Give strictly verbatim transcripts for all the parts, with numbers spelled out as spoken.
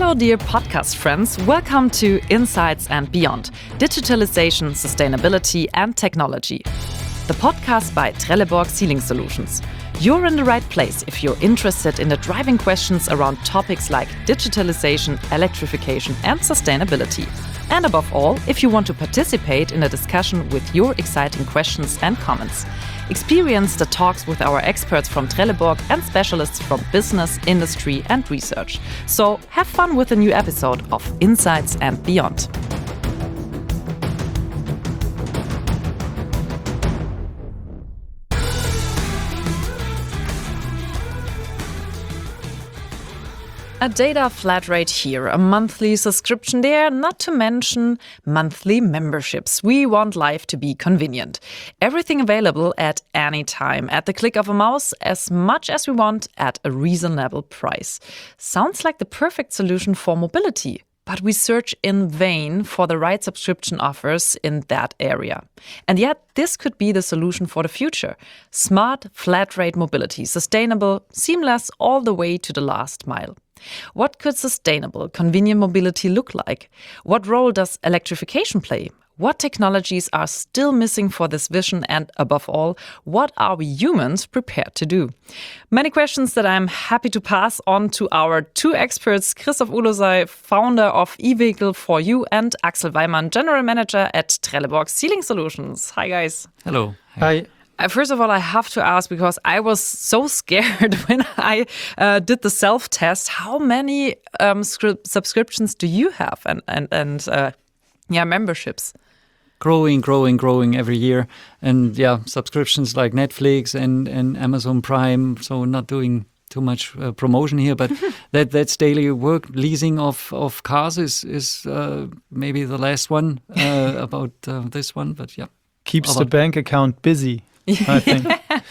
Hello, dear podcast friends. Welcome to Insights and Beyond, Digitalization, Sustainability and Technology, the podcast by Trelleborg Sealing Solutions. You're in the right place if you're interested in the driving questions around topics like digitalization, electrification and sustainability. And above all, if you want to participate in a discussion with your exciting questions and comments. Experience the talks with our experts from Trelleborg and specialists from business, industry and research. So have fun with a new episode of Insights and Beyond. A data flat rate here, a monthly subscription there, not to mention monthly memberships. We want life to be convenient. Everything available at any time, at the click of a mouse, as much as we want at a reasonable price. Sounds like the perfect solution for mobility. But we search in vain for the right subscription offers in that area. And yet, this could be the solution for the future. Smart, flat-rate mobility, sustainable, seamless all the way to the last mile. What could sustainable, convenient mobility look like? What role does electrification play? What technologies are still missing for this vision? And above all, what are we humans prepared to do? Many questions that I'm happy to pass on to our two experts, Christoph Ulosei, founder of eVehicle four U, and Axel Weimann, general manager at Trelleborg Sealing Solutions. Hi, guys. Hello. Hi. Uh, First of all, I have to ask, because I was so scared when I uh, did the self-test, how many um, scri- subscriptions do you have and, and, and uh, yeah, memberships? Growing, growing, growing every year. And yeah, subscriptions like Netflix and, and Amazon Prime. So not doing too much uh, promotion here, but that that's daily work. Leasing of, of cars is, is uh, maybe the last one uh, about uh, this one, but yeah. Keeps about- the bank account busy, I think.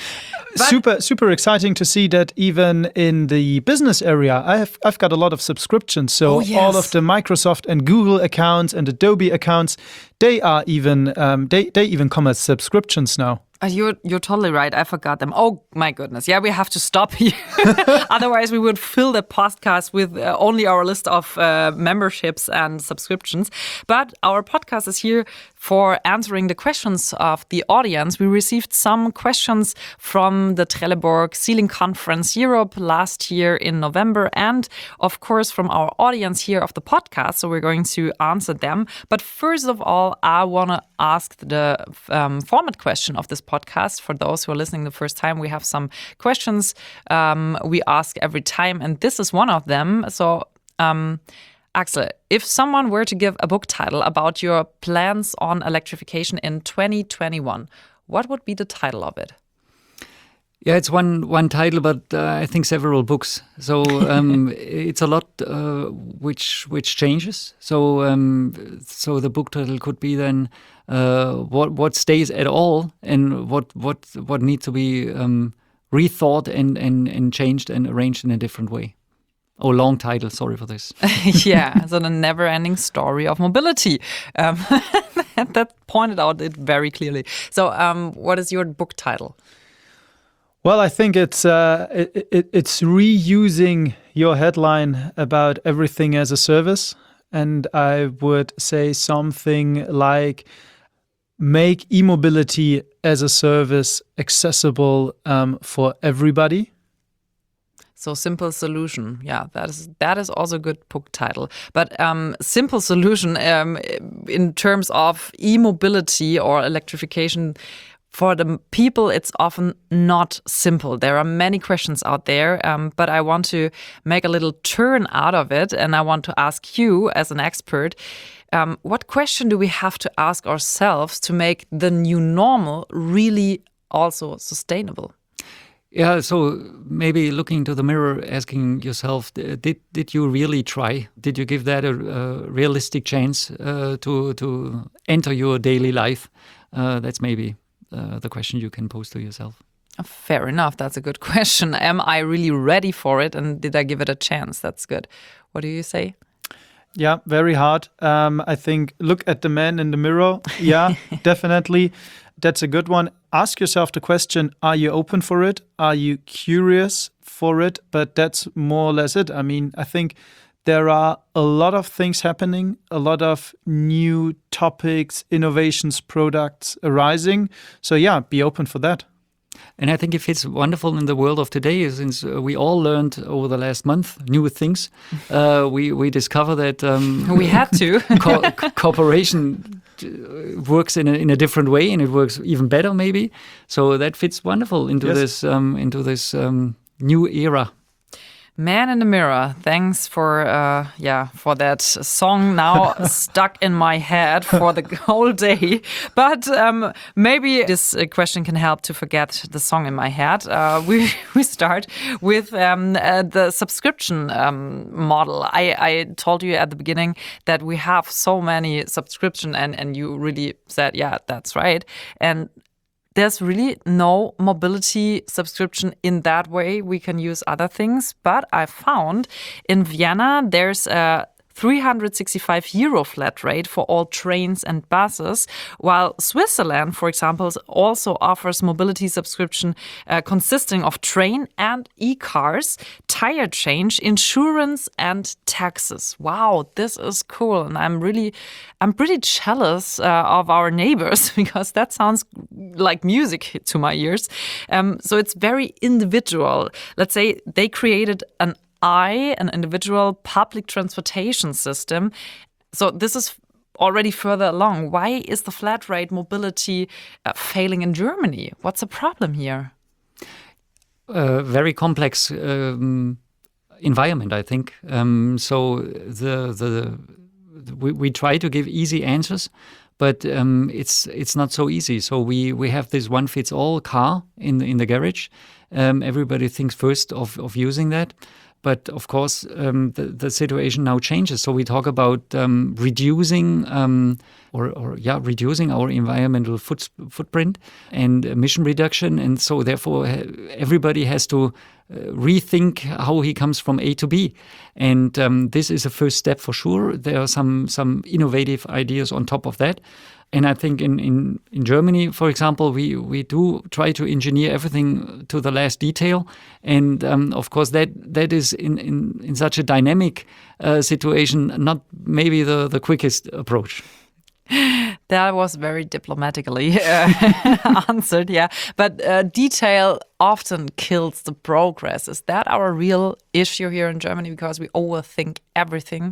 super, super exciting to see that even in the business area, I have, I've got a lot of subscriptions. So Oh, yes. all of the Microsoft and Google accounts and Adobe accounts, they are even, um, they, they even come as subscriptions now. Uh, You're you're totally right. I forgot them. Oh my goodness. Yeah, we have to stop here. Otherwise, we would fill the podcast with uh, only our list of uh, memberships and subscriptions. But our podcast is here for answering the questions of the audience. We received some questions from the Trelleborg Sealing Conference Europe last year in November, and of course from our audience here of the podcast. So we're going to answer them. But first of all, I want to ask the um, format question of this podcast. For those who are listening the first time, we have some questions um, we ask every time, and this is one of them. So, um, Axel, if someone were to give a book title about your plans on electrification in twenty twenty-one, what would be the title of it? Yeah, it's one one title, but uh, I think several books. So um, it's a lot uh, which which changes. So um, so the book title could be then uh, what what stays at all, and what what what needs to be um, rethought and, and and changed and arranged in a different way. Oh, long title. Sorry for this. Yeah, so the never-ending story of mobility. Um, that pointed out it very clearly. So, um, what is your book title? Well, I think it's uh, it, it, it's reusing your headline about everything as a service. And I would say something like make e-mobility as a service accessible um, for everybody. So simple solution, yeah, that is that is also a good book title. But um, simple solution um, in terms of e-mobility or electrification, for the people, it's often not simple. There are many questions out there, um, but I want to make a little turn out of it, and I want to ask you, as an expert, um, what question do we have to ask ourselves to make the new normal really also sustainable? Yeah, so maybe looking into the mirror, asking yourself, did did you really try? Did you give that a, a realistic chance uh, to to enter your daily life? Uh, that's maybe uh, the question you can pose to yourself. Fair enough. That's a good question. Am I really ready for it? And did I give it a chance? That's good. What do you say? Yeah, very hard. Um, I think look at the man in the mirror. Yeah, definitely. That's a good one. Ask yourself the question, are you open for it? Are you curious for it? But that's more or less it. I mean, I think there are a lot of things happening, a lot of new topics, innovations, products arising. So yeah, be open for that. And I think it fits wonderful in the world of today, since uh, we all learned over the last month new things. Uh, we we discover that um, we had to co- cooperation works in a in a different way, and it works even better, maybe. So that fits wonderful into Yes. this um, into this um, new era. Man in the Mirror. Thanks for uh, yeah for that song now stuck in my head for the whole day. But um, maybe this uh, question can help to forget the song in my head. Uh, we we start with um, uh, the subscription um, model. I, I told you at the beginning that we have so many subscription, and and you really said, yeah, that's right. And there's really no mobility subscription in that way. We can use other things. But I found in Vienna, there's a three hundred sixty-five euro flat rate for all trains and buses, while Switzerland, for example, also offers mobility subscription uh, consisting of train and e-cars, tire change, insurance, and taxes. Wow, this is cool, and I'm really, I'm pretty jealous uh, of our neighbors because that sounds like music to my ears. Um, so it's very individual. Let's say they created an I, an individual public transportation system. So this is already further along. Why is the flat rate mobility uh, failing in Germany? What's the problem here? A very complex um, environment, I think. Um, so the the we, we try to give easy answers, but um, it's it's not so easy. So we, we have this one fits all car in in the garage. Um, everybody thinks first of of using that. But of course, um, the, the situation now changes. So we talk about um, reducing um, or, or yeah, reducing our environmental foot, footprint and emission reduction. And so therefore, everybody has to uh, rethink how he comes from A to B. And um, this is a first step for sure. There are some some innovative ideas on top of that. And I think in, in, in Germany, for example, we, we do try to engineer everything to the last detail. And um, of course, that that is in, in, in such a dynamic uh, situation, not maybe the, the quickest approach. That was very diplomatically uh, answered, yeah. But uh, detail often kills the progress. Is that our real issue here in Germany because we overthink everything?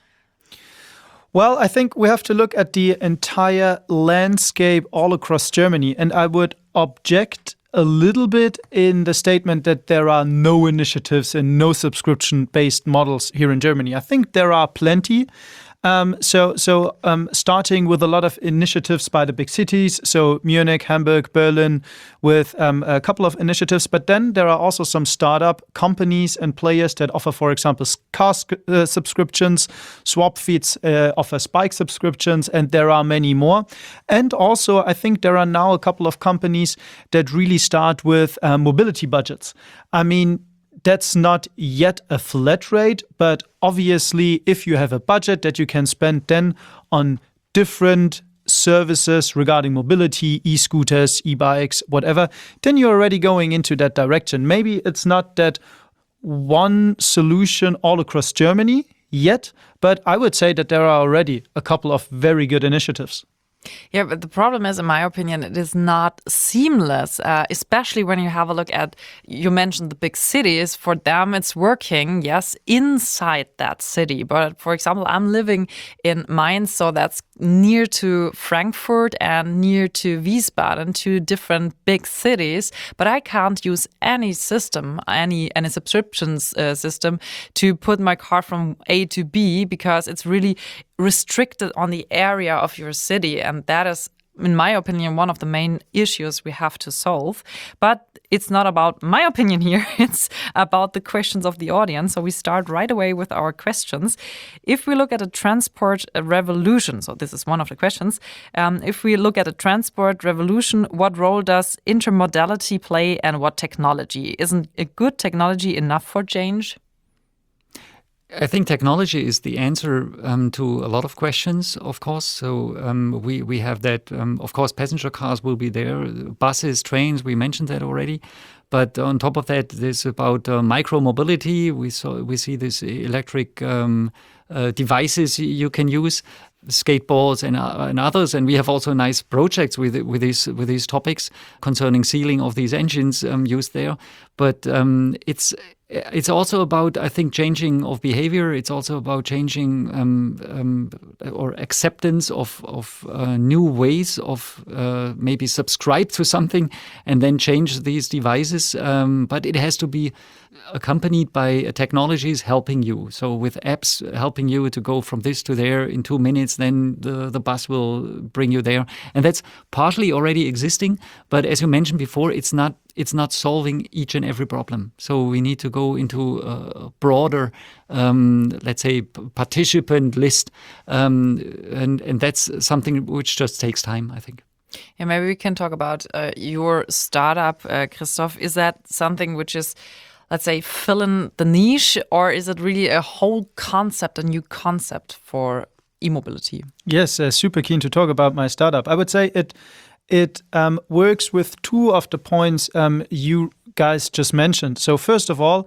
Well, I think we have to look at the entire landscape all across Germany. And I would object a little bit in the statement that there are no initiatives and no subscription-based models here in Germany. I think there are plenty. Um, so, so um, starting with a lot of initiatives by the big cities, so Munich, Hamburg, Berlin, with um, a couple of initiatives. But then there are also some startup companies and players that offer, for example, car uh, subscriptions. Swapfeeds uh, offers bike subscriptions, and there are many more. And also, I think there are now a couple of companies that really start with uh, mobility budgets. I mean, that's not yet a flat rate, but obviously if you have a budget that you can spend then on different services regarding mobility, e-scooters, e-bikes, whatever, then you're already going into that direction. Maybe it's not that one solution all across Germany yet, but I would say that there are already a couple of very good initiatives. Yeah, but the problem is, in my opinion, it is not seamless, uh, especially when you have a look at, you mentioned the big cities. For them, it's working, yes, inside that city. But for example, I'm living in Mainz, so that's near to Frankfurt and near to Wiesbaden, two different big cities. But I can't use any system, any, any subscriptions uh, system to put my car from A to B because it's really restricted on the area of your city. And that is, in my opinion, one of the main issues we have to solve. But it's not about my opinion here. It's about the questions of the audience. So we start right away with our questions. If we look at a transport revolution, so this is one of the questions. Um, if we look at a transport revolution, what role does intermodality play and what technology? Isn't a good technology enough for change? I think technology is the answer um, to a lot of questions, of course. So um, we, we have that, um, of course, passenger cars will be there, buses, trains, we mentioned that already. But on top of that, there's about uh, micro-mobility. We saw we see these electric um, uh, devices you can use, skateboards and, uh, and others. And we have also nice projects with with these with these topics concerning sealing of these engines um, used there. But um, it's it's also about, I think, changing of behavior. It's also about changing um, um, or acceptance of of uh, new ways of uh, maybe subscribe to something and then change these devices. Um, but it has to be accompanied by technologies helping you. So with apps helping you to go from this to there in two minutes, then the, the bus will bring you there. And that's partially already existing. But as you mentioned before, it's not it's not solving each and every problem. So we need to go into a broader, um, let's say, participant list. Um, and, and that's something which just takes time, I think. Yeah, maybe we can talk about uh, your startup, uh, Christoph. Is that something which is, let's say, fill in the niche, or is it really a whole concept, a new concept for e-mobility? Yes, uh, super keen to talk about my startup. I would say it it um, works with two of the points um, you guys just mentioned. So first of all,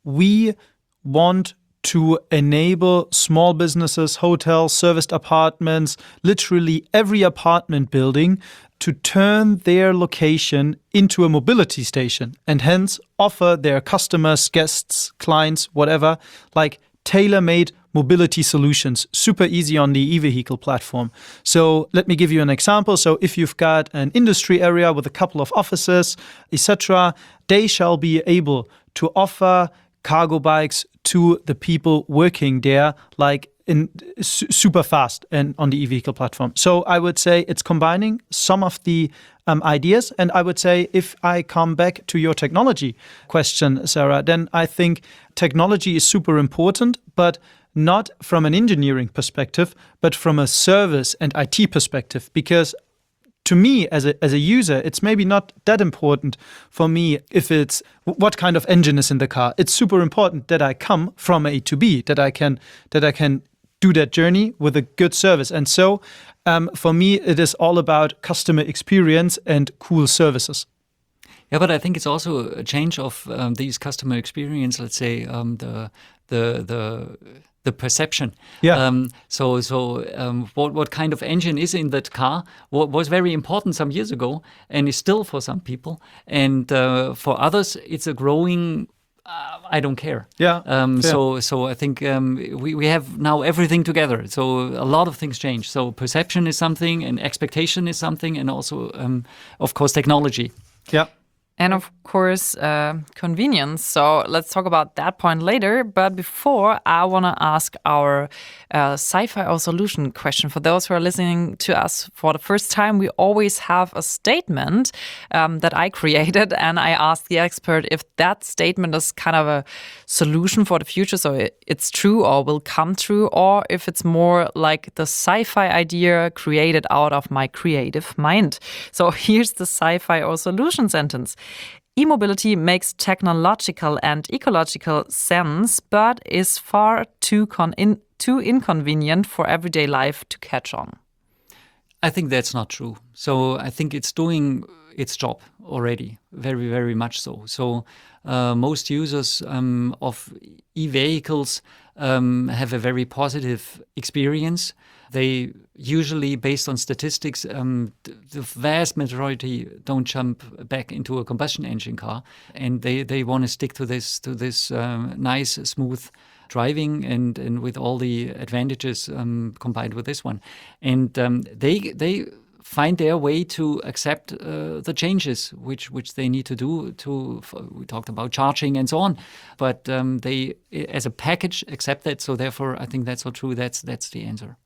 we want to enable small businesses, hotels, serviced apartments, literally every apartment building to turn their location into a mobility station and hence offer their customers, guests, clients, whatever, like tailor-made mobility solutions, super easy on the e-vehicle platform. So let me give you an example. So if you've got an industry area with a couple of offices, et cetera, they shall be able to offer cargo bikes to the people working there, like in su- super fast and on the e-vehicle platform. So I would say it's combining some of the um, ideas. And I would say if I come back to your technology question, Sarah, then I think technology is super important, but not from an engineering perspective, but from a service and I T perspective. Because to me, as a as a user, it's maybe not that important for me if it's what kind of engine is in the car. It's super important that I come from A to B, that I can that I can do that journey with a good service. And so, um, for me, it is all about customer experience and cool services. Yeah, but I think it's also a change of um, these customer experience. Let's say um, the the the the perception. Yeah. Um, so so um, what what kind of engine is in that car what was very important some years ago and is still for some people, and uh, for others it's a growing. Uh, I don't care. Yeah. Um, fair. so so I think um, we we have now everything together. So a lot of things change. So perception is something, and expectation is something, and also um, of course technology. Yeah. And of course, uh, convenience. So let's talk about that point later. But before, I want to ask our uh, sci-fi or solution question. For those who are listening to us for the first time, we always have a statement um, that I created. And I asked the expert if that statement is kind of a solution for the future. So it, it's true or will come true, or if it's more like the sci-fi idea created out of my creative mind. So here's the sci-fi or solution sentence. E-mobility makes technological and ecological sense, but is far too con- in- too inconvenient for everyday life to catch on. I think that's not true. So I think it's doing its job already, very, very much so. So uh, most users um, of e-vehicles um, have a very positive experience. They usually, based on statistics, um, the vast majority don't jump back into a combustion engine car, and they, they want to stick to this to this um, nice, smooth driving, and, and with all the advantages um, combined with this one, and um, they they find their way to accept uh, the changes which which they need to do. To we talked about charging and so on, but um, they as a package accept that. So therefore, I think that's so true. That's that's the answer.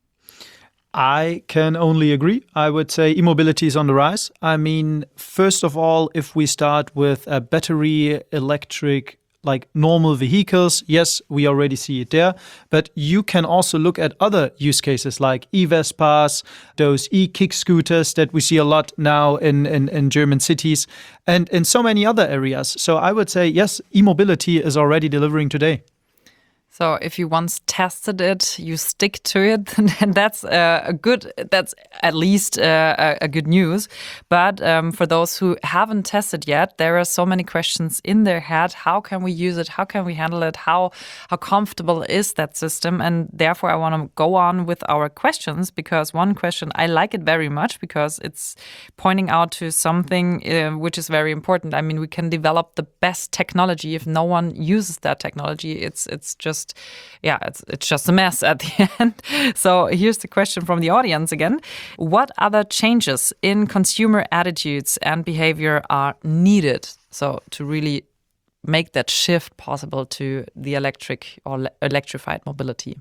I can only agree. I would say e-mobility is on the rise. I mean, first of all, if we start with a battery electric, like normal vehicles, yes, we already see it there. But you can also look at other use cases like e-Vespas, those e-kick scooters that we see a lot now in, in, in German cities, and in so many other areas. So I would say, yes, e-mobility is already delivering today. So if you once tested it, you stick to it, and that's uh, a good. That's at least uh, a, a good news. But um, for those who haven't tested yet, there are so many questions in their head. How can we use it? How can we handle it? How how comfortable is that system? And therefore, I want to go on with our questions, because one question, I like it very much because it's pointing out to something uh, which is very important. I mean, we can develop the best technology if no one uses that technology. It's it's just Yeah, it's it's just a mess at the end. So here's the question from the audience again. What other changes in consumer attitudes and behavior are needed, so to really make that shift possible to the electric or le- electrified mobility?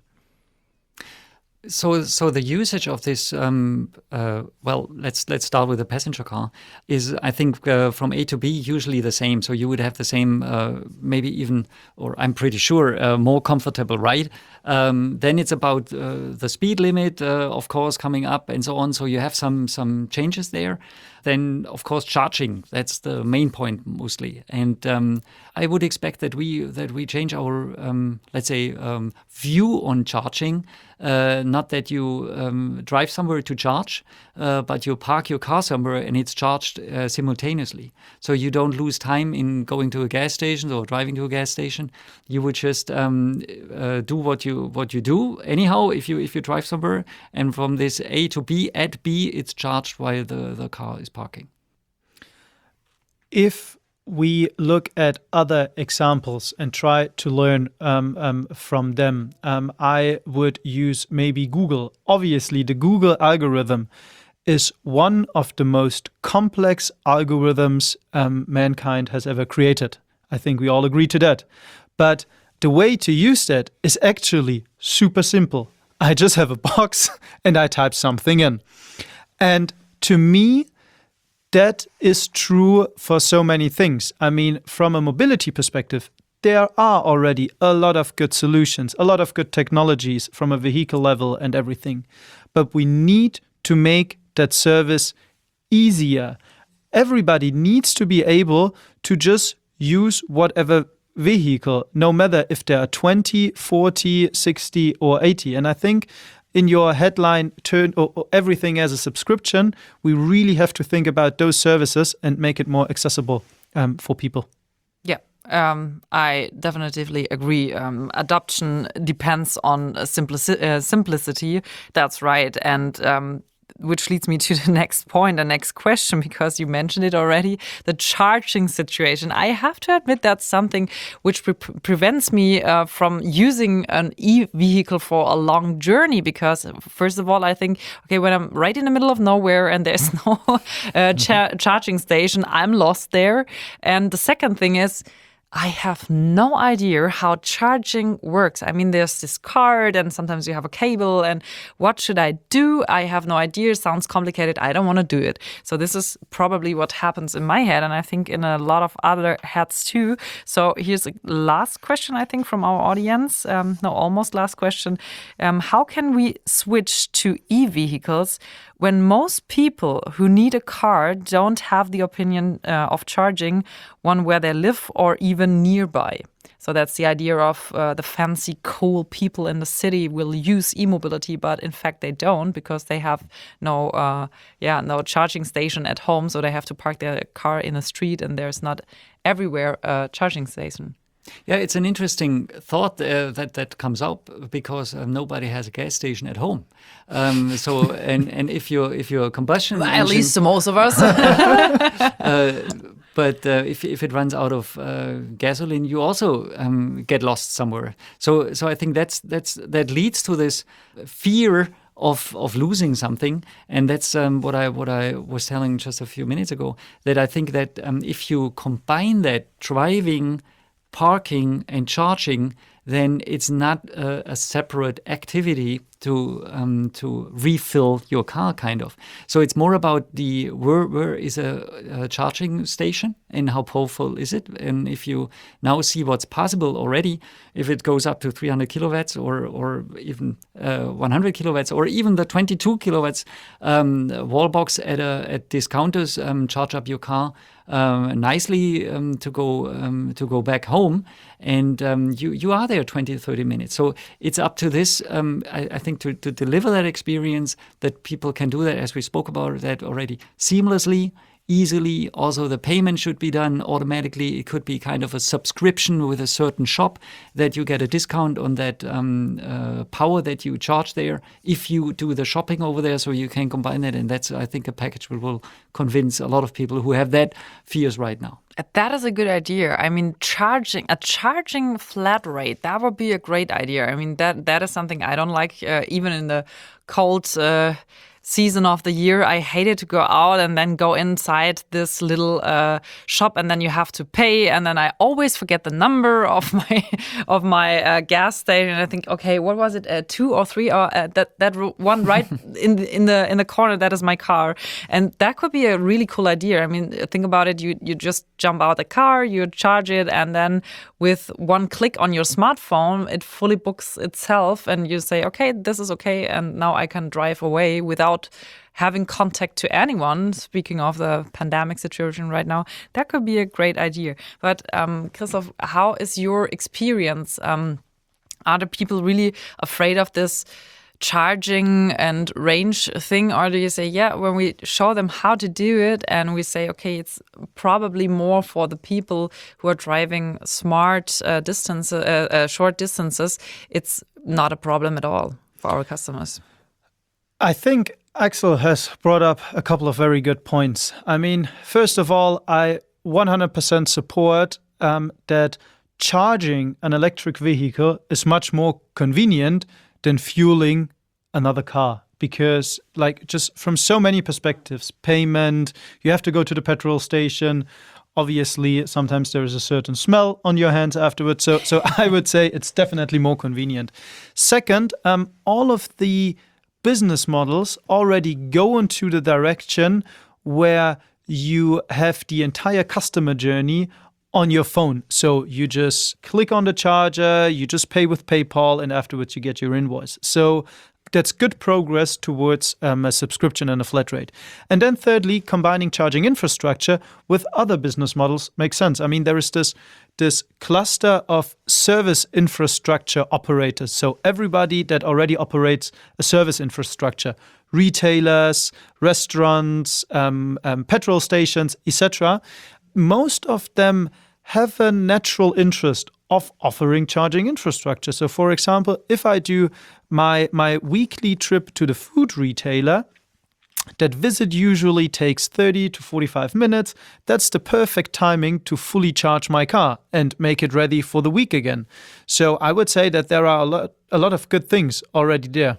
So, so the usage of this, um, uh, well, let's let's start with the passenger car, is I think uh, from A to B usually the same. So you would have the same, uh, maybe even, or I'm pretty sure, uh, more comfortable ride. Um, then it's about uh, the speed limit, uh, of course, coming up and so on. So you have some some changes there. Then, of course, charging. That's the main point mostly. And um, I would expect that we that we change our, um, let's say, um, view on charging. Uh, not that you um, drive somewhere to charge, uh, but you park your car somewhere and it's charged uh, simultaneously. So you don't lose time in going to a gas station or driving to a gas station. You would just um, uh, do what you what you do anyhow if you if you drive somewhere, and from this A to B, at B, it's charged while the, the car is parking. If we look at other examples and try to learn um, um, from them, um, I would use maybe Google. Obviously, the Google algorithm is one of the most complex algorithms um, mankind has ever created. I think we all agree to that. But the way to use that is actually super simple. I just have a box and I type something in. And to me, that is true for so many things. I mean, from a mobility perspective, there are already a lot of good solutions, a lot of good technologies from a vehicle level and everything. But we need to make that service easier. Everybody needs to be able to just use whatever vehicle, no matter if they are twenty, forty, sixty or eighty. And I think in your headline, turn or, or everything as a subscription, we really have to think about those services and make it more accessible um, for people. Yeah, um, I definitively agree. Um, adoption depends on simplici- uh, simplicity. That's right. And um, which leads me to the next point, the next question, because you mentioned it already, the charging situation. I have to admit that's something which pre- prevents me uh, from using an e-vehicle for a long journey, because first of all, I think, okay, when I'm right in the middle of nowhere and there's no uh, cha- charging station, I'm lost there. And the second thing is, I have no idea how charging works. I mean, there's this card and sometimes you have a cable, and what should I do? I have no idea. It sounds complicated. I don't want to do it. So this is probably what happens in my head, and I think in a lot of other heads too. So here's a last question, I think, from our audience. Um, no, almost last question. Um, how can we switch to e-vehicles when most people who need a car don't have the opinion uh, of charging one where they live or even nearby? So that's the idea of uh, the fancy, cool people in the city will use e-mobility, but in fact they don't, because they have no, uh, yeah, no charging station at home. So they have to park their car in the street, and there's not everywhere a charging station. Yeah, it's an interesting thought uh, that that comes up, because uh, nobody has a gas station at home. Um, so, and and if you're if you're a combustion well, engine, at least to most of us. uh, but uh, if if it runs out of uh, gasoline, you also um, get lost somewhere. So so I think that's that's that leads to this fear of of losing something, and that's um, what I what I was telling just a few minutes ago. That I think that um, if you combine that driving, parking and charging, then it's not a, a separate activity to um, to refill your car, kind of. So it's more about the where where is a, a charging station and how powerful is it, and if you now see what's possible already, if it goes up to three hundred kilowatts or or even uh, one hundred kilowatts or even the twenty-two kilowatts um, wall box at a, at discounters um, charge up your car um, nicely um, to go um, to go back home, and um, you you are there twenty to thirty minutes. So it's up to this. Um, I, I think to, to deliver that experience that people can do that, as we spoke about that already, seamlessly, easily. Also, the payment should be done automatically. It could be kind of a subscription with a certain shop that you get a discount on that um, uh, power that you charge there if you do the shopping over there. So you can combine that, and that's, I think, a package that will convince a lot of people who have that fears right now. That is a good idea. I mean, charging a charging flat rate, that would be a great idea. I mean, that that is something I don't like, uh, even in the cold uh, season of the year. I hated to go out and then go inside this little uh, shop, and then you have to pay, and then I always forget the number of my of my uh, gas station. And I think, okay, what was it, uh, two or three, or uh, that that one right in the, in the in the corner? That is my car, and that could be a really cool idea. I mean, think about it. You you just jump out the car, you charge it, and then with one click on your smartphone, it fully books itself, and you say, okay, this is okay, and now I can drive away without having contact to anyone. Speaking of the pandemic situation right now, that could be a great idea. But um, Christoph, how is your experience? Um, are the people really afraid of this charging and range thing, or do you say, yeah, when we show them how to do it and we say, okay, it's probably more for the people who are driving smart uh, distance, uh, uh, short distances, it's not a problem at all for our customers? I think Axel has brought up a couple of very good points. I mean, first of all, I one hundred percent support um, that charging an electric vehicle is much more convenient than fueling another car. Because, like, just from so many perspectives, payment, you have to go to the petrol station. Obviously, sometimes there is a certain smell on your hands afterwards. So, so I would say it's definitely more convenient. Second, um, all of the business models already go into the direction where you have the entire customer journey on your phone. So you just click on the charger, you just pay with PayPal, and afterwards you get your invoice. So that's good progress towards um, a subscription and a flat rate. And then thirdly, combining charging infrastructure with other business models makes sense. I mean, there is this this cluster of service infrastructure operators. So everybody that already operates a service infrastructure, retailers, restaurants, um, um, petrol stations, et cetera. Most of them have a natural interest of offering charging infrastructure. So, for example, if I do my my weekly trip to the food retailer, that visit usually takes thirty to forty-five minutes. That's the perfect timing to fully charge my car and make it ready for the week again. So I would say that there are a lot, a lot of good things already there.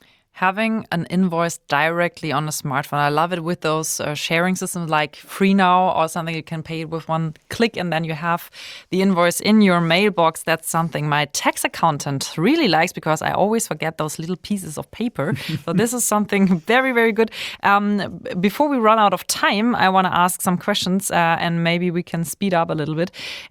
Having an invoice directly on a smartphone. I love it with those uh, sharing systems like FreeNow or something. You can pay it with one click and then you have the invoice in your mailbox. That's something my tax accountant really likes because I always forget those little pieces of paper. So this is something very, very good. Um, before we run out of time, I want to ask some questions uh, and maybe we can speed up a little bit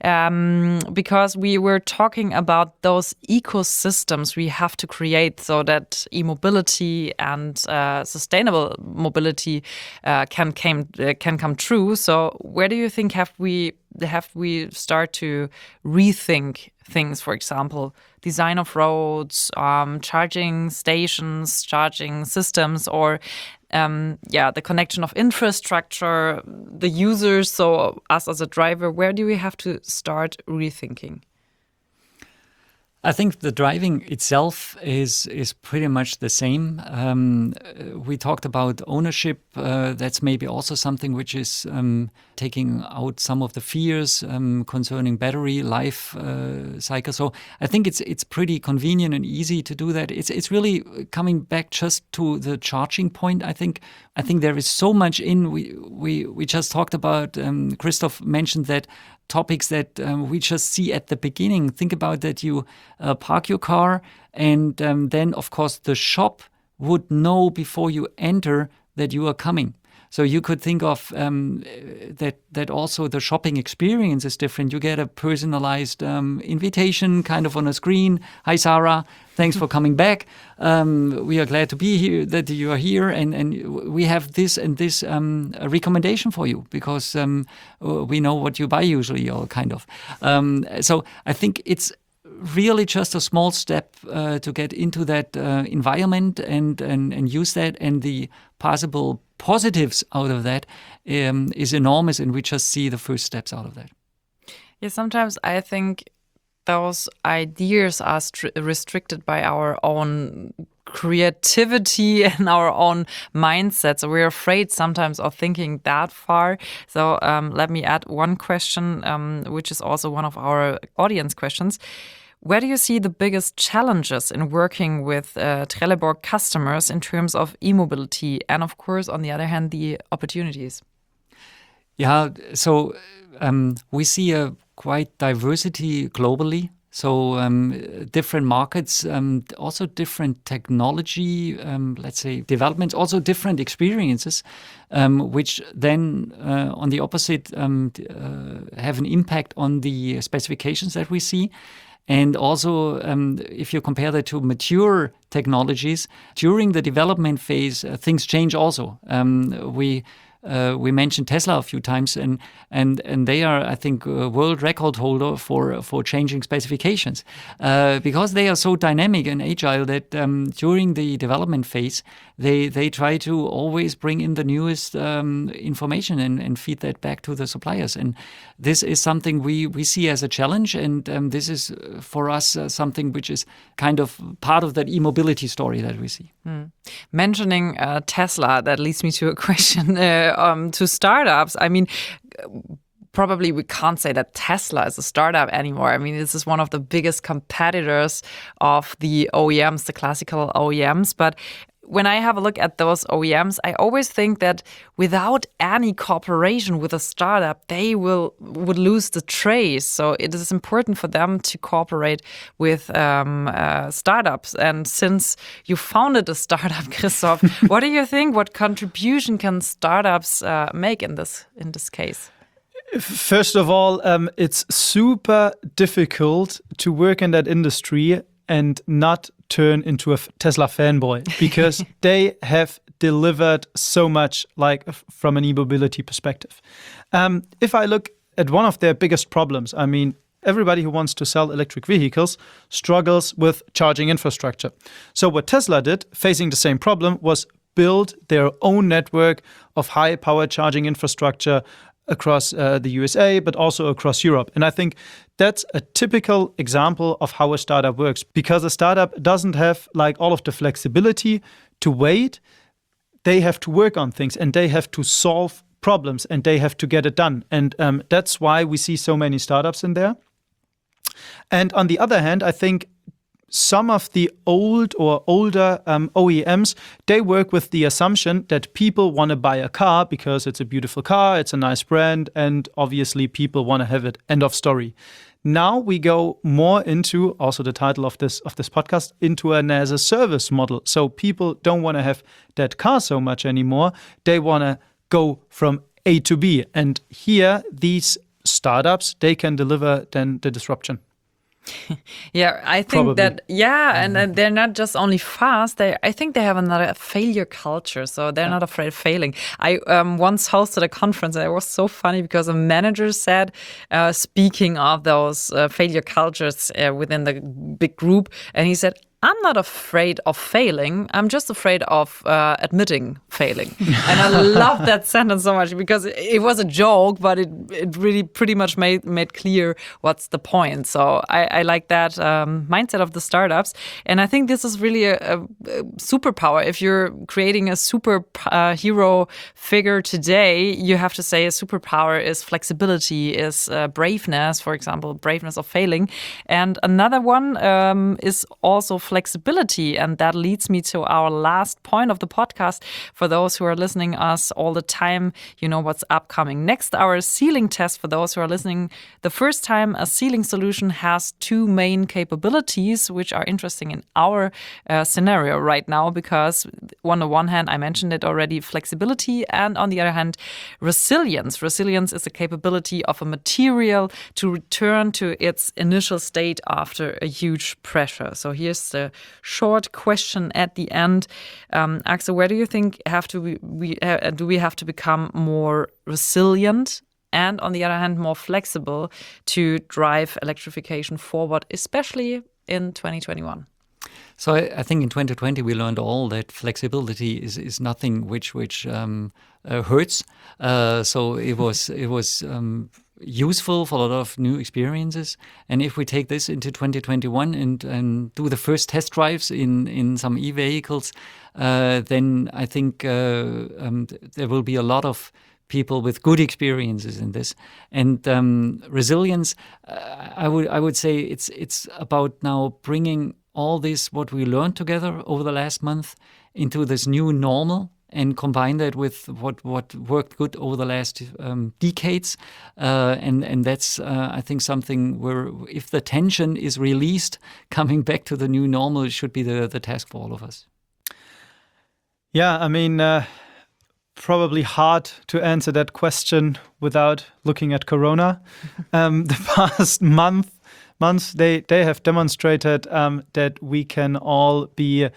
um, because we were talking about those ecosystems we have to create so that e-mobility and uh, sustainable mobility uh, can came uh, can come true. So, where do you think have we have we start to rethink things? For example, design of roads, um, charging stations, charging systems, or um, yeah, the connection of infrastructure, the users. So, us as a driver, where do we have to start rethinking? I think the driving itself is is pretty much the same. Um, we talked about ownership. Uh, that's maybe also something which is um, taking out some of the fears um, concerning battery life uh, cycle. So I think it's it's pretty convenient and easy to do that. It's it's really coming back just to the charging point. I think I think there is so much in. We we we just talked about. Um, Christoph mentioned that topics that um, we just see at the beginning. Think about that: you uh, park your car, and um, then of course the shop would know before you enter that you are coming. So you could think of um, that that also the shopping experience is different. You get a personalized um, invitation kind of on a screen. Hi, Sarah. Thanks for coming back. Um, we are glad to be here, that you are here. And, and we have this and this um, recommendation for you because um, we know what you buy usually, or kind of. Um, so I think it's really just a small step uh, to get into that uh, environment and, and, and use that, and the possible positives out of that um, is enormous, and we just see the first steps out of that. Yeah, sometimes I think those ideas are stri- restricted by our own creativity and our own mindset. So we're afraid sometimes of thinking that far. So um, let me add one question, um, which is also one of our audience questions. Where do you see the biggest challenges in working with uh, Trelleborg customers in terms of e-mobility, and of course, on the other hand, the opportunities? Yeah, so um, we see a quite diversity globally. So um, different markets, um, also different technology, um, let's say developments, also different experiences, um, which then uh, on the opposite um, uh, have an impact on the specifications that we see. And also, um, if you compare that to mature technologies, during the development phase, uh, things change also. Um, we uh, we mentioned Tesla a few times, and and and they are, I think, a world record holder for for changing specifications uh, because they are so dynamic and agile that um, during the development phase, they they try to always bring in the newest um, information and, and feed that back to the suppliers. And this is something we we see as a challenge, and um, this is uh, for us uh, something which is kind of part of that e-mobility story that we see. Mm. Mentioning uh, Tesla, that leads me to a question uh, um, to startups. I mean, probably we can't say that Tesla is a startup anymore. I mean, this is one of the biggest competitors of the O E Ms, the classical O E Ms. But when I have a look at those O E Ms, I always think that without any cooperation with a startup, they will would lose the trace. So it is important for them to cooperate with um, uh, startups. And since you founded a startup, Christoph, what do you think? What contribution can startups uh, make in this in this case? First of all, um, it's super difficult to work in that industry and not turn into a Tesla fanboy, because they have delivered so much, like from an e-mobility perspective. Um, if I look at one of their biggest problems, I mean, everybody who wants to sell electric vehicles struggles with charging infrastructure. So what Tesla did, facing the same problem, was build their own network of high power charging infrastructure across uh, the U S A, but also across Europe. And I think that's a typical example of how a startup works, because a startup doesn't have like all of the flexibility to wait. They have to work on things, and they have to solve problems, and they have to get it done. And um, that's why we see so many startups in there. And on the other hand, I think some of the old or older um, O E Ms, they work with the assumption that people want to buy a car because it's a beautiful car, it's a nice brand, and obviously people want to have it. End of story. Now we go more into, also the title of this of this podcast, into an as a service model. So people don't want to have that car so much anymore. They want to go from A to B. And here, these startups, they can deliver then the disruption. Yeah, I think Probably. that, yeah, and uh, they're not just only fast, they I think they have another failure culture, so they're yeah. not afraid of failing. I um, once hosted a conference, and it was so funny because a manager said, uh, speaking of those uh, failure cultures uh, within the big group, and he said, I'm not afraid of failing. I'm just afraid of uh, admitting failing. And I love that sentence so much, because it, it was a joke, but it, it really pretty much made made clear what's the point. So I, I like that um, mindset of the startups. And I think this is really a, a, a superpower. If you're creating a super uh, hero figure today, you have to say a superpower is flexibility, is uh, braveness, for example, braveness of failing. And another one um, is also flexibility. And that leads me to our last point of the podcast. For those who are listening us all the time, you know what's upcoming next. Our ceiling test, for those who are listening the first time, a ceiling solution has two main capabilities, which are interesting in our uh, scenario right now, because on the one hand, I mentioned it already, flexibility, and on the other hand, resilience. Resilience is the capability of a material to return to its initial state after a huge pressure. So here's the short question at the end. Um, Axel, where do you think have to we, we uh, do we have to become more resilient and, on the other hand, more flexible to drive electrification forward, especially in twenty twenty-one? So I, I think in twenty twenty we learned all that flexibility is, is nothing which which um, uh, hurts. Uh, so it was it was um, useful for a lot of new experiences. And if we take this into twenty twenty-one and, and do the first test drives in, in some e-vehicles, uh, then I think uh, um, there will be a lot of people with good experiences in this. And um, resilience, uh, I would I would say it's it's about now bringing all this, what we learned together over the last month, into this new normal, and combine that with what, what worked good over the last um, decades. Uh, and, and that's, uh, I think, something where if the tension is released, coming back to the new normal, it should be the, the task for all of us. Yeah, I mean, uh, probably hard to answer that question without looking at Corona. um, the past month, months, they, they have demonstrated um, that we can all be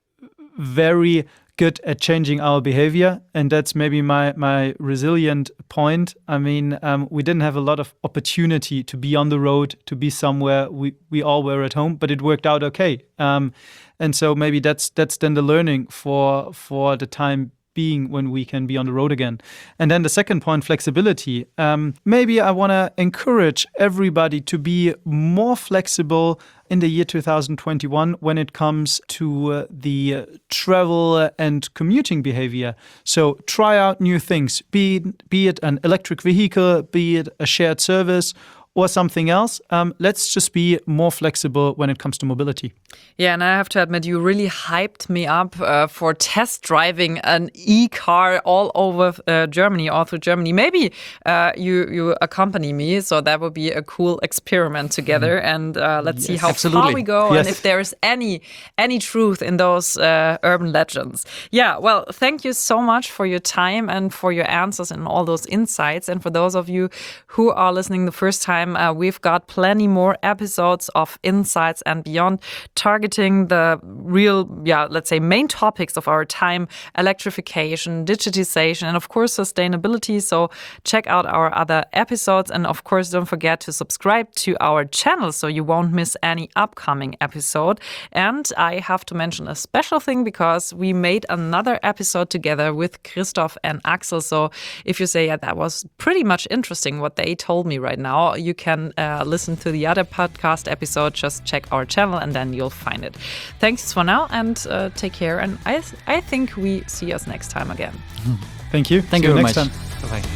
very good at changing our behavior. And that's maybe my, my resilient point. I mean, um, we didn't have a lot of opportunity to be on the road, to be somewhere. We, we all were at home, but it worked out okay. Um, and so maybe that's that's then the learning for for the time being when we can be on the road again. And then the second point, flexibility. Um, maybe I want to encourage everybody to be more flexible in the year two thousand twenty-one when it comes to uh, the uh, travel and commuting behavior. So try out new things, be, be it an electric vehicle, be it a shared service, or something else. Um, let's just be more flexible when it comes to mobility. Yeah, and I have to admit, you really hyped me up uh, for test driving an e-car all over uh, Germany, all through Germany. Maybe uh, you you accompany me, so that would be a cool experiment together. Mm. And uh, let's yes, see how absolutely. far we go, yes. and if there is any any truth in those uh, urban legends. Yeah, well, thank you so much for your time and for your answers and all those insights. And for those of you who are listening the first time, uh, we've got plenty more episodes of Insights and Beyond, targeting the real, yeah, let's say main topics of our time: electrification, digitization, and of course sustainability. So check out our other episodes, and of course don't forget to subscribe to our channel so you won't miss any upcoming episode. And I have to mention a special thing, because we made another episode together with Christoph and Axel. So if you say, yeah, that was pretty much interesting what they told me right now, you can uh, listen to the other podcast episode. Just check our channel and then you'll find it. Thanks for now, and uh, take care. And I th- I think we see us next time again. Thank you. Thank see you very next much. Time. Bye-bye.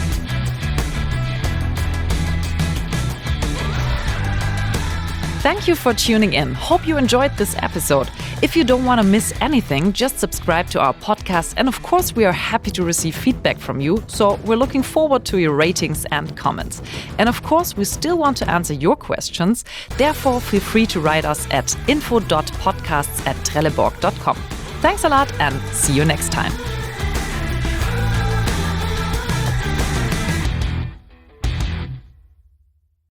Thank you for tuning in. Hope you enjoyed this episode. If you don't want to miss anything, just subscribe to our podcast. And of course, we are happy to receive feedback from you. So we're looking forward to your ratings and comments. And of course, we still want to answer your questions. Therefore, feel free to write us at info dot podcasts at trelleborg dot com. Thanks a lot, and see you next time.